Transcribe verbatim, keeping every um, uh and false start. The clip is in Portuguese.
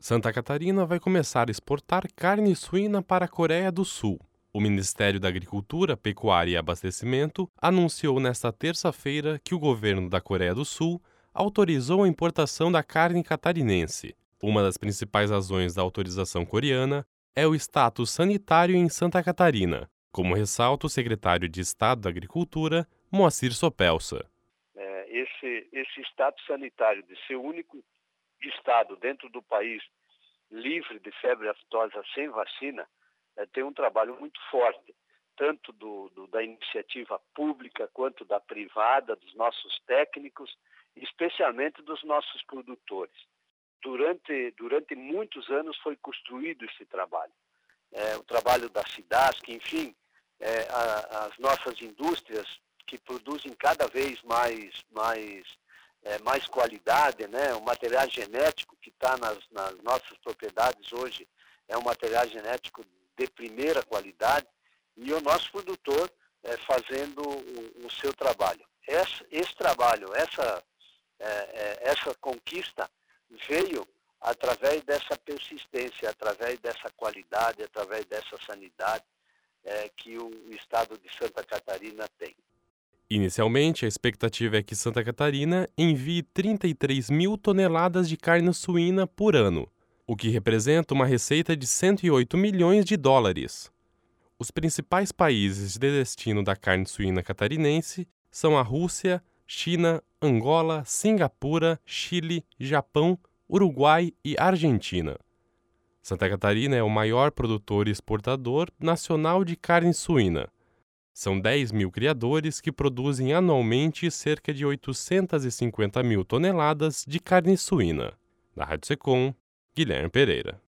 Santa Catarina vai começar a exportar carne suína para a Coreia do Sul. O Ministério da Agricultura, Pecuária e Abastecimento anunciou nesta terça-feira que o governo da Coreia do Sul autorizou a importação da carne catarinense. Uma das principais razões da autorização coreana é o status sanitário em Santa Catarina, como ressalta o secretário de Estado da Agricultura, Moacir Sopelsa. É, esse, esse status sanitário de ser o único estado dentro do país livre de febre aftosa sem vacina é, tem um trabalho muito forte, tanto do, do, da iniciativa pública quanto da privada, dos nossos técnicos, especialmente dos nossos produtores. Durante, durante muitos anos foi construído esse trabalho. É, o trabalho da SIDASC, enfim, é, a, as nossas indústrias que produzem cada vez mais, mais, é, mais qualidade, né? O material genético que está nas, nas nossas propriedades hoje é um material genético de primeira qualidade e o nosso produtor é, fazendo o, o seu trabalho. Esse, esse trabalho, essa, é, é, essa conquista veio através dessa persistência, através dessa qualidade, através dessa sanidade é, que o estado de Santa Catarina tem. Inicialmente, a expectativa é que Santa Catarina envie trinta e três mil toneladas de carne suína por ano, o que representa uma receita de cento e oito milhões de dólares. Os principais países de destino da carne suína catarinense são a Rússia, China, Angola, Singapura, Chile, Japão, Uruguai e Argentina. Santa Catarina é o maior produtor e exportador nacional de carne suína. São dez mil criadores que produzem anualmente cerca de oitocentas e cinquenta mil toneladas de carne suína. Da Rádio Secom, Guilherme Pereira.